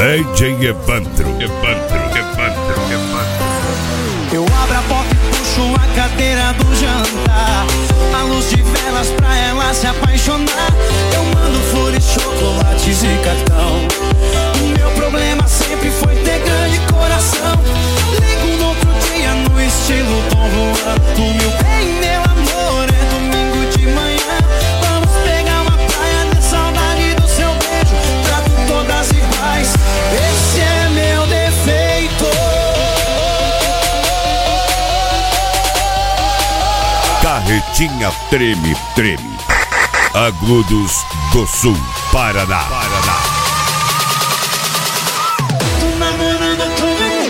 DJ Evandro. Eu abro a porta e puxo a cadeira do jantar, a luz de velas pra ela se apaixonar. Eu mando flores, chocolates e cartão. O meu problema sempre foi ter grande coração. Ligo no outro dia no estilo Dom Juan. O meu bem, meu amor, é domingo de manhã. Vamos pegar uma praia, ter saudade do seu beijo. Trato todas iguais, esse é meu defeito. Carretinha treme. Agudos do Sul, Paraná. Tô namorando todo mundo.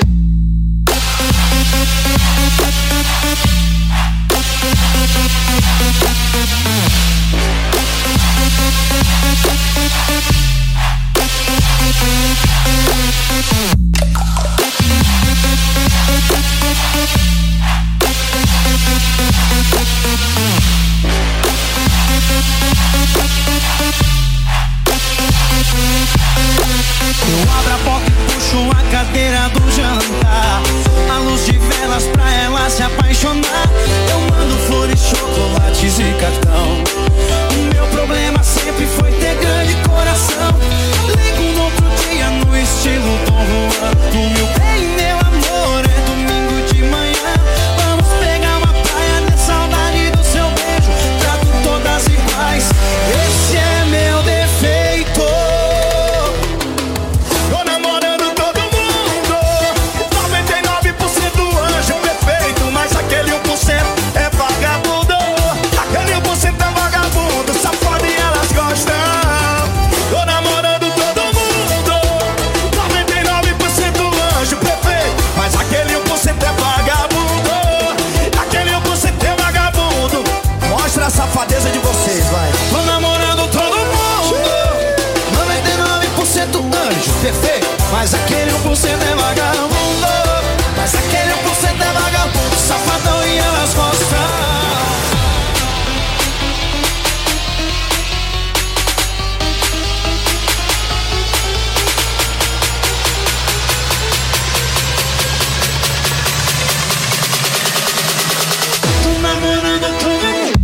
Eu abro a porta e puxo a cadeira do jantar, a luz de velas pra ela se apaixonar. Eu mando flores, chocolates e cartão. O meu problema sempre foi ter grande coração. Ligo no outro dia no estilo Dom Juan. O meu bem, meu amor, é domingo de manhã. Vamos pegar uma praia, ter saudade do seu beijo. Trato todas iguais, esse é meu defeito. Tô namorando todo mundo, 99% anjo perfeito, mas aquele 1% é vagabundo. Aquele 1% é vagabundo, safado e elas gostam. Tô namorando todo mundo, 99% anjo perfeito, mas aquele 1% é vagabundo. Aquele 1% é vagabundo. Mostra a safadeza de vocês, vai. Tô namorando todo mundo, 99% anjo perfeito, mas aquele 1% é vagabundo. Mas aquele 1% é vagabundo, safadão e elas gostam. Tô namorando todo mundo.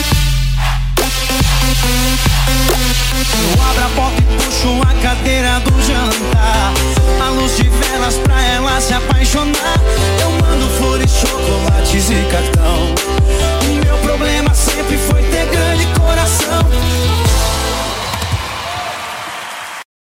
Eu abro a porta e puxo a cadeira do